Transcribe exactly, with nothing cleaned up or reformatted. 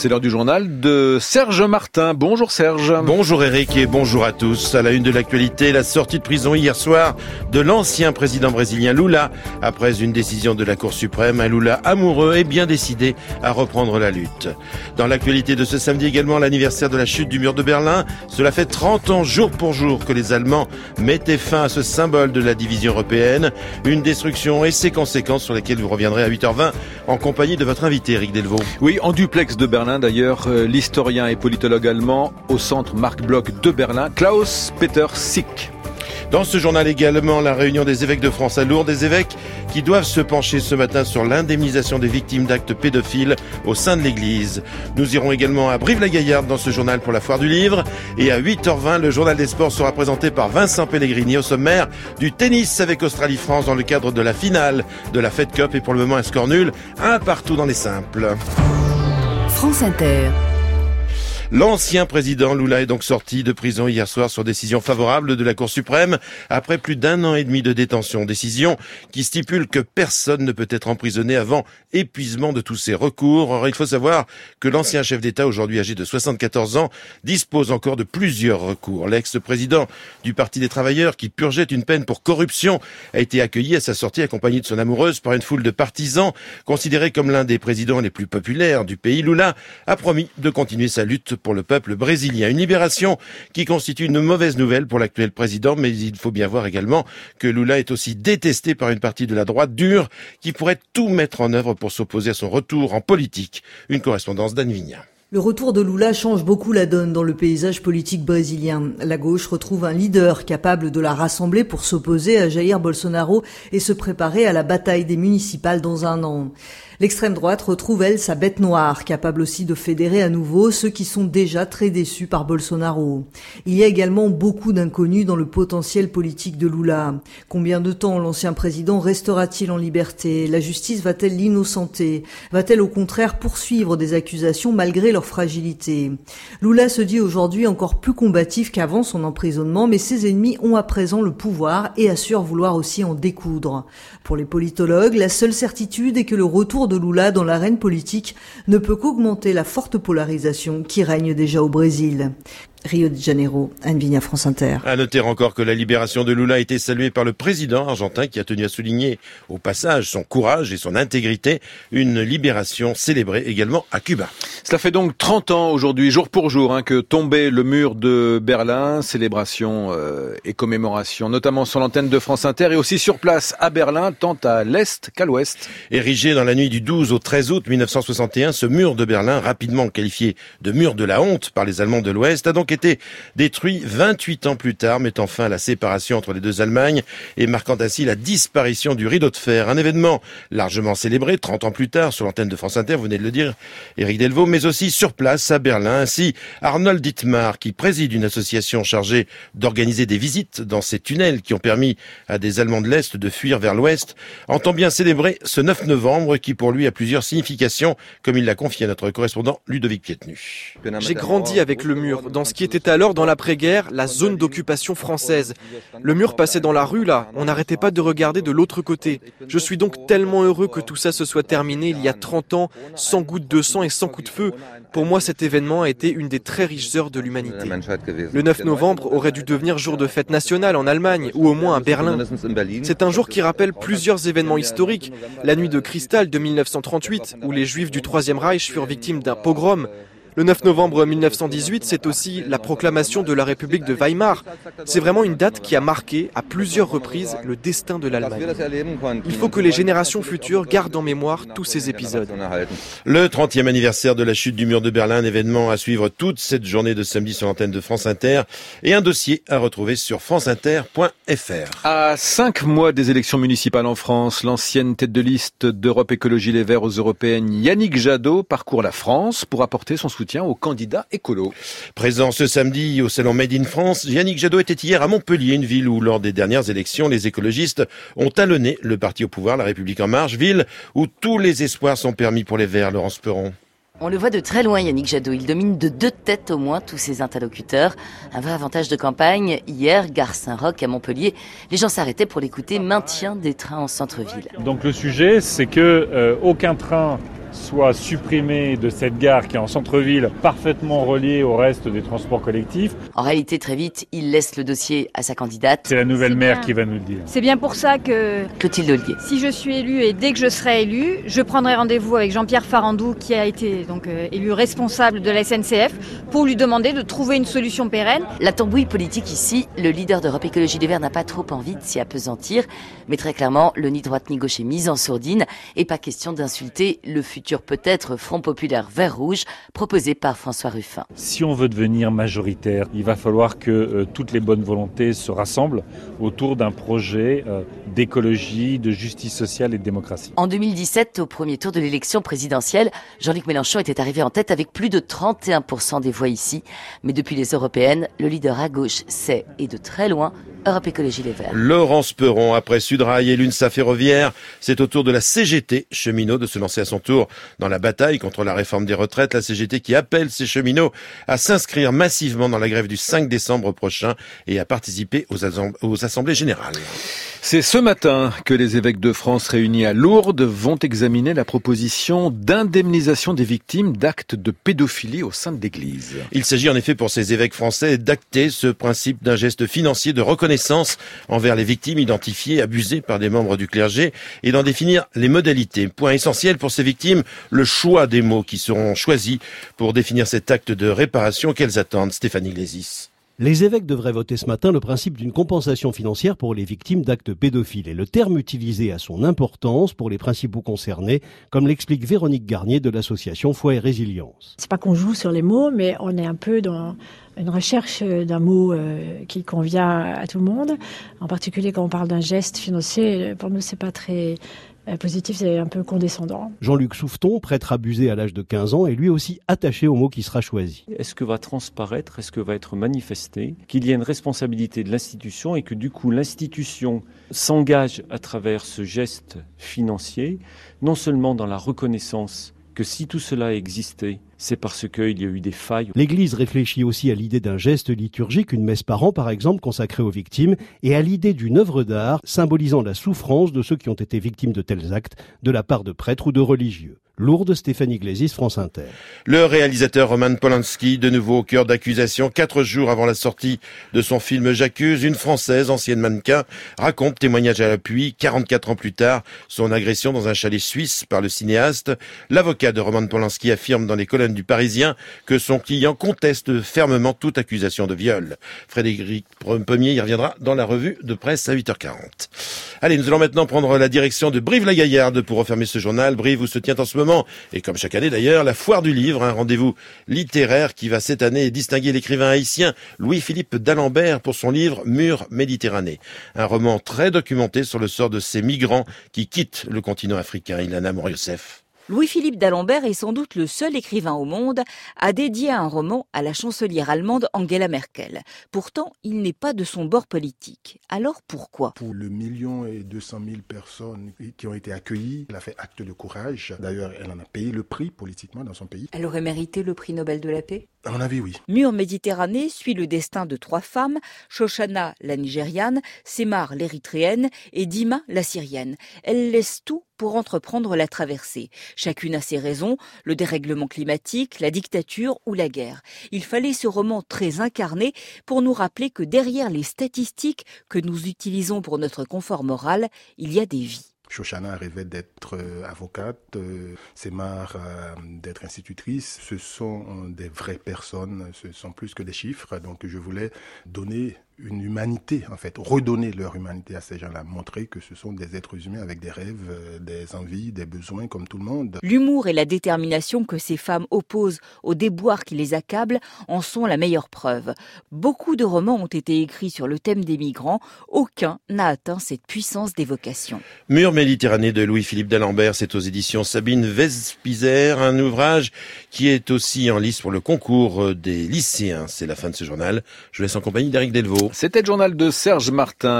C'est l'heure du journal de Serge Martin. Bonjour Serge. Bonjour Eric et bonjour à tous. À la une de l'actualité, la sortie de prison hier soir de l'ancien président brésilien Lula. Après une décision de la Cour suprême, un Lula amoureux et bien décidé à reprendre la lutte. Dans l'actualité de ce samedi également, l'anniversaire de la chute du mur de Berlin. Cela fait trente ans jour pour jour que les Allemands mettaient fin à ce symbole de la division européenne. Une destruction et ses conséquences sur lesquelles vous reviendrez à huit heures vingt en compagnie de votre invité Eric Delvaux. Oui, en duplex de Berlin d'ailleurs, euh, l'historien et politologue allemand au centre Marc Bloch de Berlin, Klaus-Peter Sick. Dans ce journal également, la réunion des évêques de France à Lourdes, des évêques qui doivent se pencher ce matin sur l'indemnisation des victimes d'actes pédophiles au sein de l'Église. Nous irons également à Brive-la-Gaillarde dans ce journal pour la foire du livre. Et à huit heures vingt, le journal des sports sera présenté par Vincent Pellegrini au sommaire du tennis avec Australie-France dans le cadre de la finale de la Fed Cup. Et pour le moment, un score nul, un partout dans les simples. France Inter. L'ancien président Lula est donc sorti de prison hier soir sur décision favorable de la Cour suprême après plus d'un an et demi de détention. Décision qui stipule que personne ne peut être emprisonné avant épuisement de tous ses recours. Or, il faut savoir que l'ancien chef d'État, aujourd'hui âgé de soixante-quatorze ans, dispose encore de plusieurs recours. L'ex-président du Parti des Travailleurs, qui purgeait une peine pour corruption, a été accueilli à sa sortie accompagné de son amoureuse par une foule de partisans. Considéré comme l'un des présidents les plus populaires du pays, Lula a promis de continuer sa lutte pour le peuple brésilien. Une libération qui constitue une mauvaise nouvelle pour l'actuel président, mais il faut bien voir également que Lula est aussi détesté par une partie de la droite dure qui pourrait tout mettre en œuvre pour s'opposer à son retour en politique. Une correspondance d'Anne Vigna. Le retour de Lula change beaucoup la donne dans le paysage politique brésilien. La gauche retrouve un leader capable de la rassembler pour s'opposer à Jair Bolsonaro et se préparer à la bataille des municipales dans un an. L'extrême droite retrouve, elle, sa bête noire, capable aussi de fédérer à nouveau ceux qui sont déjà très déçus par Bolsonaro. Il y a également beaucoup d'inconnus dans le potentiel politique de Lula. Combien de temps l'ancien président restera-t-il en liberté? La justice va-t-elle l'innocenter? Va-t-elle au contraire poursuivre des accusations malgré leur fragilité? Lula se dit aujourd'hui encore plus combatif qu'avant son emprisonnement, mais ses ennemis ont à présent le pouvoir et assurent vouloir aussi en découdre. Pour les politologues, la seule certitude est que le retour de Lula dans l'arène politique ne peut qu'augmenter la forte polarisation qui règne déjà au Brésil. Rio de Janeiro, Anne Vigna, France Inter. À noter encore que la libération de Lula a été saluée par le président argentin qui a tenu à souligner au passage son courage et son intégrité. Une libération célébrée également à Cuba. Cela fait donc trente ans aujourd'hui, jour pour jour, hein, que tombait le mur de Berlin. Célébration euh, et commémoration, notamment sur l'antenne de France Inter et aussi sur place à Berlin, tant à l'est qu'à l'ouest. Érigé dans la nuit du douze au treize août mille neuf cent soixante et un, ce mur de Berlin, rapidement qualifié de mur de la honte par les Allemands de l'Ouest, a donc été détruit vingt-huit ans plus tard, mettant fin à la séparation entre les deux Allemagnes et marquant ainsi la disparition du rideau de fer. Un événement largement célébré trente ans plus tard sur l'antenne de France Inter, vous venez de le dire, Éric Delvaux, mais aussi sur place à Berlin. Ainsi, Arnold Dittmar, qui préside une association chargée d'organiser des visites dans ces tunnels qui ont permis à des Allemands de l'Est de fuir vers l'Ouest, entend bien célébrer ce neuf novembre qui pour lui a plusieurs significations, comme il l'a confié à notre correspondant Ludovic Pietnu. J'ai grandi avec le mur, dans ce qui était alors dans l'après-guerre la zone d'occupation française. Le mur passait dans la rue là, on n'arrêtait pas de regarder de l'autre côté. Je suis donc tellement heureux que tout ça se soit terminé il y a trente ans, sans goutte de sang et sans coup de feu. Pour moi, cet événement a été une des très riches heures de l'humanité. Le neuf novembre aurait dû devenir jour de fête nationale en Allemagne, ou au moins à Berlin. C'est un jour qui rappelle plusieurs événements historiques. La nuit de cristal de mille neuf cent trente-huit, où les Juifs du Troisième Reich furent victimes d'un pogrom. Le neuf novembre mille neuf cent dix-huit, c'est aussi la proclamation de la République de Weimar. C'est vraiment une date qui a marqué à plusieurs reprises le destin de l'Allemagne. Il faut que les générations futures gardent en mémoire tous ces épisodes. Le trentième anniversaire de la chute du mur de Berlin, un événement à suivre toute cette journée de samedi sur l'antenne de France Inter et un dossier à retrouver sur franceinter point f r. À cinq mois des élections municipales en France, l'ancienne tête de liste d'Europe Écologie Les Verts aux Européennes, Yannick Jadot, parcourt la France pour apporter son soutien aux candidats écolos. Présent ce samedi au salon Made in France, Yannick Jadot était hier à Montpellier, une ville où lors des dernières élections, les écologistes ont talonné le parti au pouvoir, La République En Marche, ville où tous les espoirs sont permis pour les Verts. Laurence Perron. On le voit de très loin, Yannick Jadot. Il domine de deux têtes au moins tous ses interlocuteurs. Un vrai avantage de campagne. Hier, gare Saint-Roch à Montpellier, les gens s'arrêtaient pour l'écouter. Maintien des trains en centre-ville. Donc le sujet, c'est que euh, aucun train soit supprimé de cette gare qui est en centre-ville, parfaitement reliée au reste des transports collectifs. En réalité, très vite, il laisse le dossier à sa candidate. C'est la nouvelle maire qui va nous le dire. C'est bien pour ça que Clotilde Ollier. Si je suis élue et dès que je serai élue, je prendrai rendez-vous avec Jean-Pierre Farandou qui a été donc euh, élu responsable de la S N C F pour lui demander de trouver une solution pérenne. La tambouille politique ici, le leader d'Europe Écologie Les Verts n'a pas trop envie de s'y appesantir, mais très clairement, le ni droite ni gauche est mis en sourdine et pas question d'insulter le futur peut-être Front Populaire Vert Rouge proposé par François Ruffin. Si on veut devenir majoritaire, il va falloir que euh, toutes les bonnes volontés se rassemblent autour d'un projet euh, d'écologie, de justice sociale et de démocratie. En deux mille dix-sept, au premier tour de l'élection présidentielle, Jean-Luc Mélenchon était arrivé en tête avec plus de trente et un pour cent des voix ici. Mais depuis les européennes, le leader à gauche, c'est, et de très loin, Europe Écologie Les Verts. Laurence Perron, après Sudrail et l'UNSA ferroviaire, c'est au tour de la C G T cheminot de se lancer à son tour dans la bataille contre la réforme des retraites. La C G T qui appelle ses cheminots à s'inscrire massivement dans la grève du cinq décembre prochain et à participer aux, assemb- aux assemblées générales. C'est ce matin que les évêques de France réunis à Lourdes vont examiner la proposition d'indemnisation des victimes d'actes de pédophilie au sein de l'Église. Il s'agit en effet pour ces évêques français d'acter ce principe d'un geste financier de reconnaissance envers les victimes identifiées, abusées par des membres du clergé et d'en définir les modalités. Point essentiel pour ces victimes, le choix des mots qui seront choisis pour définir cet acte de réparation qu'elles attendent. Stéphanie Glésis. Les évêques devraient voter ce matin le principe d'une compensation financière pour les victimes d'actes pédophiles. Et le terme utilisé a son importance pour les principaux concernés, comme l'explique Véronique Garnier de l'association Foi et Résilience. C'est pas qu'on joue sur les mots, mais on est un peu dans une recherche d'un mot euh, qui convient à tout le monde. En particulier quand on parle d'un geste financier, pour nous c'est pas très positif, c'est un peu condescendant. Jean-Luc Souffeton, prêtre abusé à l'âge de quinze ans, est lui aussi attaché au mot qui sera choisi. Est-ce que va transparaître, est-ce que va être manifesté qu'il y a une responsabilité de l'institution et que du coup l'institution s'engage à travers ce geste financier, non seulement dans la reconnaissance que si tout cela existait, c'est parce qu'il y a eu des failles. L'Église réfléchit aussi à l'idée d'un geste liturgique, une messe par an par exemple, consacrée aux victimes, et à l'idée d'une œuvre d'art symbolisant la souffrance de ceux qui ont été victimes de tels actes de la part de prêtres ou de religieux. Lourdes, Stéphanie Glésis, France Inter. Le réalisateur Roman Polanski, de nouveau au cœur d'accusations, quatre jours avant la sortie de son film J'accuse, une Française, ancienne mannequin, raconte, témoignage à l'appui, quarante-quatre ans plus tard, son agression dans un chalet suisse par le cinéaste. L'avocat de Roman Polanski affirme dans les colonnes du Parisien que son client conteste fermement toute accusation de viol. Frédéric Pommier y reviendra dans la revue de presse à huit heures quarante. Allez, nous allons maintenant prendre la direction de Brive-la-Gaillarde pour refermer ce journal. Brive où se tient en ce moment, et comme chaque année d'ailleurs, la foire du livre, un rendez-vous littéraire qui va cette année distinguer l'écrivain haïtien Louis-Philippe d'Alembert pour son livre Murs Méditerranée. Un roman très documenté sur le sort de ces migrants qui quittent le continent africain. Ilana Moriosef. Louis-Philippe d'Alembert est sans doute le seul écrivain au monde à dédier un roman à la chancelière allemande Angela Merkel. Pourtant, il n'est pas de son bord politique. Alors pourquoi ? Pour le million et deux cent mille personnes qui ont été accueillies, elle a fait acte de courage. D'ailleurs, elle en a payé le prix politiquement dans son pays. Elle aurait mérité le prix Nobel de la paix ? À mon avis, oui. Murs Méditerranée suit le destin de trois femmes, Shoshana, la Nigériane, Semar, l'Érythréenne et Dima, la Syrienne. Elles laissent tout pour entreprendre la traversée. Chacune a ses raisons, le dérèglement climatique, la dictature ou la guerre. Il fallait ce roman très incarné pour nous rappeler que derrière les statistiques que nous utilisons pour notre confort moral, il y a des vies. Shoshana rêvait d'être euh, avocate, euh, Semar euh, d'être institutrice. Ce sont euh, des vraies personnes, ce sont plus que des chiffres. Donc je voulais donner une humanité, en fait, redonner leur humanité à ces gens-là, montrer que ce sont des êtres humains avec des rêves, euh, des envies, des besoins comme tout le monde. L'humour et la détermination que ces femmes opposent aux déboires qui les accablent en sont la meilleure preuve. Beaucoup de romans ont été écrits sur le thème des migrants, aucun n'a atteint cette puissance d'évocation. Murs Méditerranée de Louis-Philippe d'Alembert, c'est aux éditions Sabine Vespizer, un ouvrage qui est aussi en lice pour le concours des lycéens. C'est la fin de ce journal. Je vous laisse en compagnie d'Éric Delvaux. C'était le journal de Serge Martin.